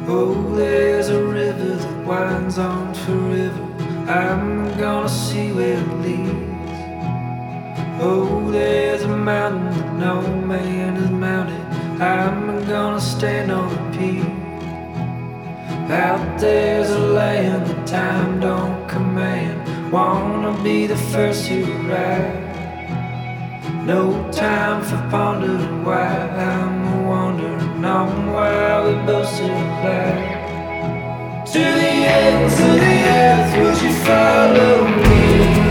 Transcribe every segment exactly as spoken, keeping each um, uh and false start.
Oh, there's a river that winds on forever. I'm gonna see where it leads. Oh, there's a mountain that no man has mounted. I'm gonna stand on the peak. Out there's a land that time don't command. Wanna be the first to arrive. No time for pondering why I'm wandering on while we both still alive. To the ends of the earth, would you follow me?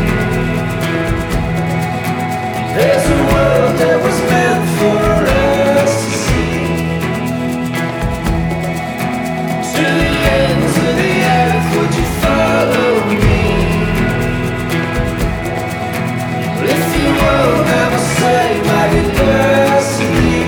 There's a world that was meant for us to see. To the ends of the earth, would you follow me? If you won't have a say, my goodbyes to me.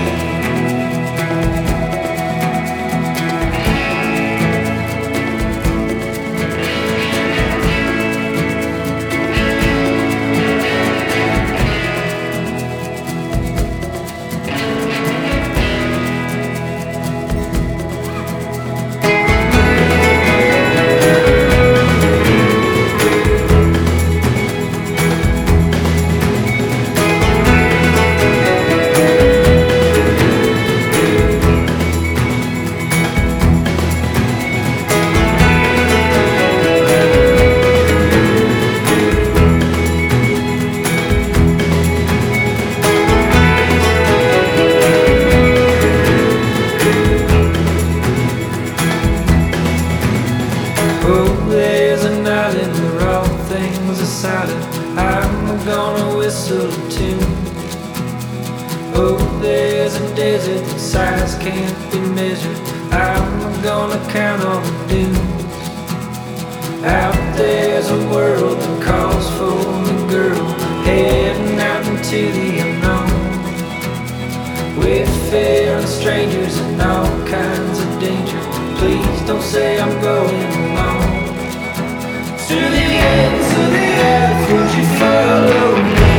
Oh, there's an island where all things are silent. I'm gonna whistle a tune. Oh, there's a desert that size can't be measured. I'm gonna count all the dunes. Out there's a world that calls for the girl, heading out into the unknown. With fear and strangers and all kinds of danger. Please don't say I'm going alone. To the ends of the earth, would you follow me?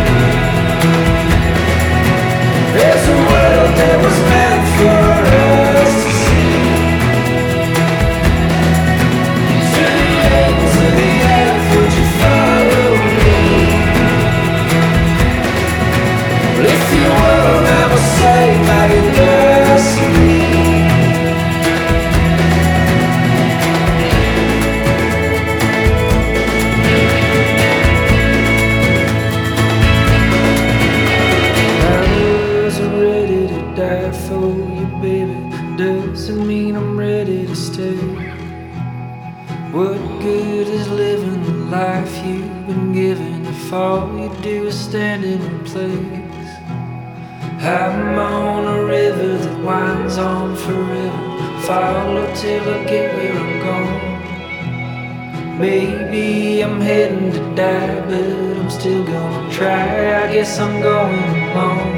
There's a world that was meant for us to see. To the ends of the earth, would you follow me? If you won't have a say, my goodbyes to me. Die for you, baby, doesn't mean I'm ready to stay. What good is living the life you've been given if all you do is stand in one place? I'm on a river that winds on forever. Follow till I get where I'm going. Maybe I'm heading to die, but I'm still gonna try. I guess I'm going alone.